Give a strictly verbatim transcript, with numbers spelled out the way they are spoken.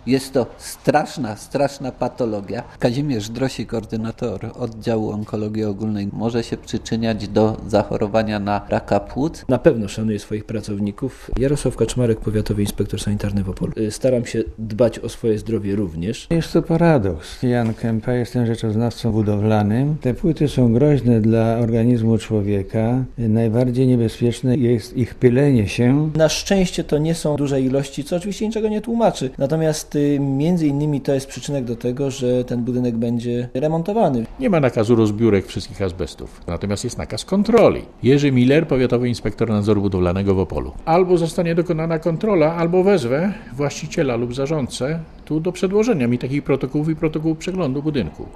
Jest to straszna, straszna patologia. Kazimierz Drosi, koordynator oddziału onkologii ogólnej, może się przyczyniać do zachorowania na raka płuc. Na pewno szanuję swoich pracowników. Jarosław Kaczmarek, powiatowy inspektor sanitarny w Opolu. Staram się dbać o swoje zdrowie również. Jest to paradoks. Jan Kępa, jestem rzeczoznawcą budowlanym. Te płyty są groźne dla organizmu człowieka. Najbardziej niebezpieczne jest ich pylenie się. Na szczęście to nie są duże ilości, co oczywiście niczego nie tłumaczy. Natomiast y, między innymi to jest przyczynek do tego, że ten budynek będzie remontowany. Nie ma nakazu rozbiórek wszystkich azbestów, natomiast jest nakaz kontroli. Jerzy Miller, powiatowy inspektor nadzoru budowlanego w Opolu. Albo zostanie dokonana kontrola, albo wezwę właściciela lub zarządcę tu do przedłożenia mi takich protokołów i protokołów przeglądu budynku.